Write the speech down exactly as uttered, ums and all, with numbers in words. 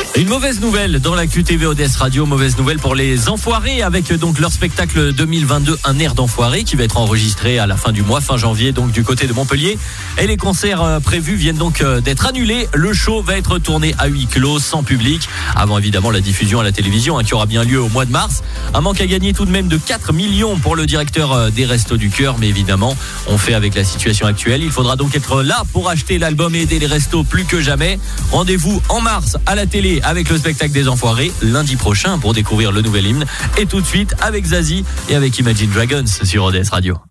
Une mauvaise nouvelle dans l'actu T V O D S Radio, mauvaise nouvelle pour les Enfoirés avec donc leur spectacle deux mille vingt-deux, un air d'enfoiré qui va être enregistré à la fin du mois, fin janvier, donc du côté de Montpellier. Et les concerts prévus viennent donc d'être annulés. Le show va être tourné à huis clos, sans public, avant évidemment la diffusion à la télévision hein, qui aura bien lieu au mois de mars. Un manque à gagner tout de même de quatre millions pour le directeur des Restos du Cœur, mais évidemment, on fait avec la situation actuelle. Il faudra donc être là pour acheter l'album et aider les restos plus que jamais. Rendez-vous en mars à la télé avec le spectacle des Enfoirés, lundi prochain pour découvrir le nouvel hymne. Et tout de suite avec Zazie et avec Imagine Dragons sur O D S Radio.